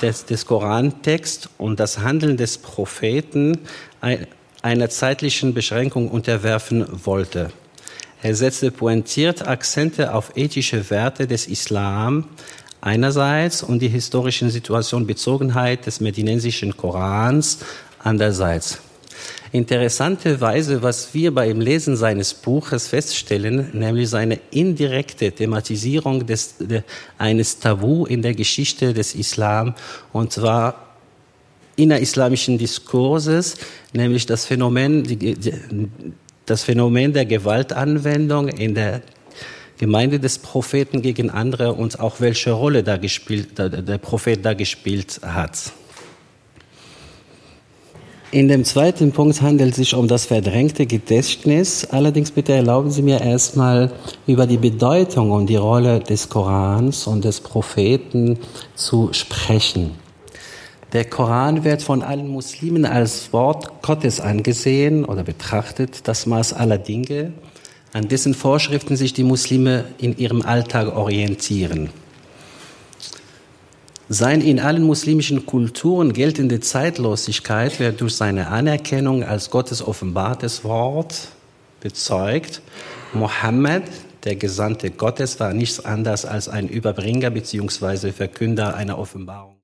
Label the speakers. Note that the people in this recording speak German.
Speaker 1: des Korantexts und das Handeln des Propheten einer zeitlichen Beschränkung unterwerfen wollte. Er setzte pointiert Akzente auf ethische Werte des Islam einerseits und die historischen Situation Bezogenheit des medinensischen Korans andererseits. Interessanterweise, was wir beim Lesen seines Buches feststellen, nämlich seine indirekte Thematisierung eines Tabu in der Geschichte des Islam, und zwar innerislamischen Diskurses, nämlich das Phänomen der Gewaltanwendung in der Gemeinde des Propheten gegen andere und auch welche Rolle der Prophet da gespielt hat. In dem zweiten Punkt handelt es sich um das verdrängte Gedächtnis. Allerdings bitte erlauben Sie mir erstmal über die Bedeutung und die Rolle des Korans und des Propheten zu sprechen. Der Koran wird von allen Muslimen als Wort Gottes angesehen oder betrachtet, das Maß aller Dinge, an dessen Vorschriften sich die Muslime in ihrem Alltag orientieren. Seine in allen muslimischen Kulturen geltende Zeitlosigkeit wird durch seine Anerkennung als Gottes offenbartes Wort bezeugt. Mohammed, der Gesandte Gottes, war nichts anderes als ein Überbringer bzw. Verkünder einer Offenbarung.